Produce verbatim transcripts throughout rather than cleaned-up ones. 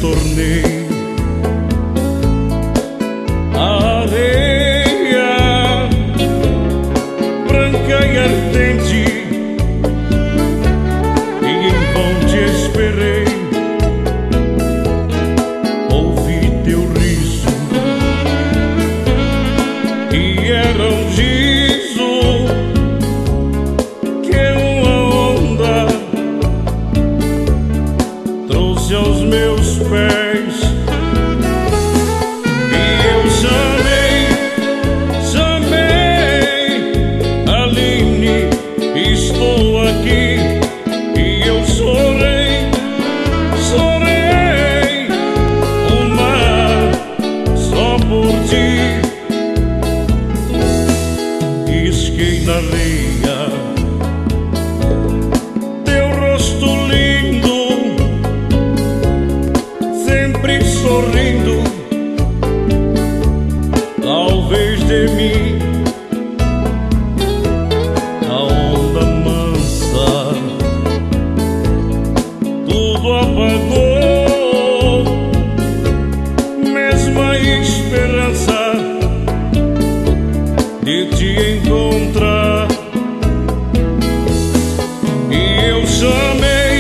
tornei areia branca e ardente, e em vão te esperei. Ouvi teu riso e era um gizo que uma onda trouxe aos meus pés. E eu chamei, chamei Aline, estou aqui. E eu chorei, chorei o mar só por ti. Risquei na areia teu rosto lindo, sempre sorrindo. Talvez de mim a onda mansa tudo apagou, mesmo a esperança de te encontrar. E eu chamei,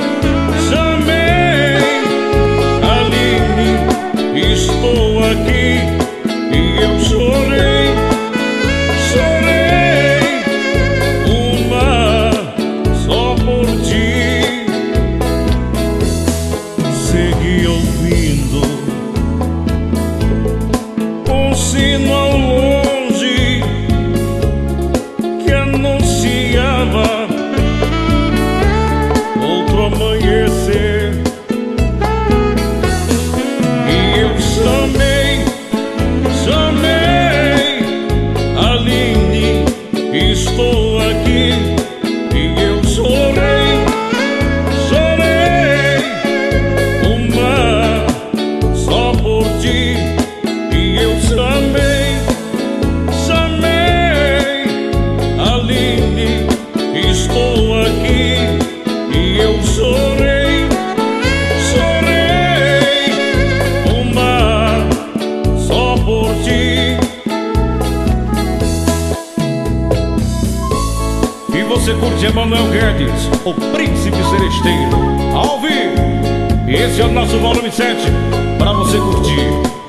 chamei Aline, estou aqui. E eu chorei, chorei o mar só por ti. Segui ouvindo um sino ao longe que anunciava outro amanhecer. E eu chamei, chamei Aline, estou aqui. E eu chorei, chorei o mar só por ti. E eu chamei, chamei Aline, estou aqui. E eu chorei, chorei o mar só por ti. E você curte Emanuel Guedes, o Príncipe Celesteiro, ao vivo. E esse é o nosso volume sete, para você curtir.